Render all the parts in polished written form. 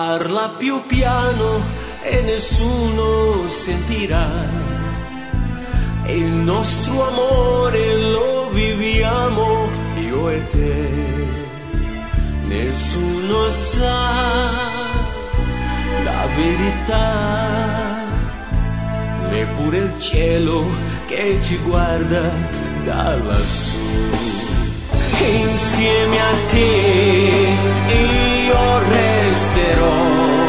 Parla più piano e nessuno sentirà. E il nostro amore lo viviamo io e te. Nessuno sa la verità, neppure il cielo che ci guarda da lassù. Insieme a te io resterò,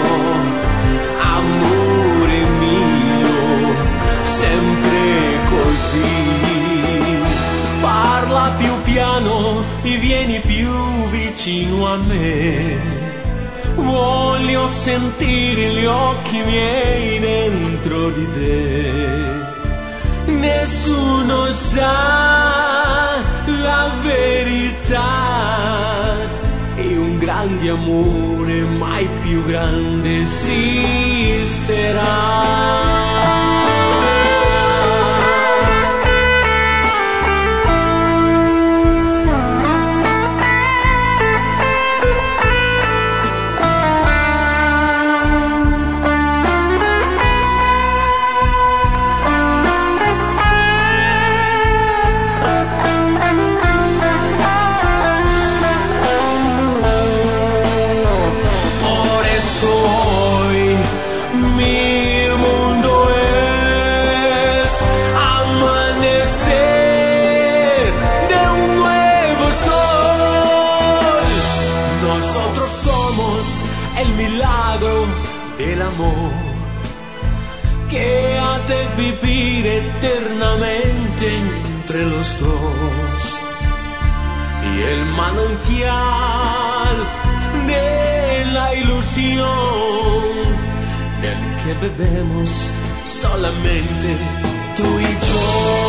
amore mio, sempre così. Parla più piano e vieni più vicino a me. Voglio sentire gli occhi miei dentro di te. Nessuno sa la verità e un grande amore mai più grande esisterà. Mi mundo es amanecer de un nuevo sol. Nosotros somos el milagro del amor que ha de vivir eternamente entre los dos. Y el manantial de la ilusión del que bebemos solamente tú y yo.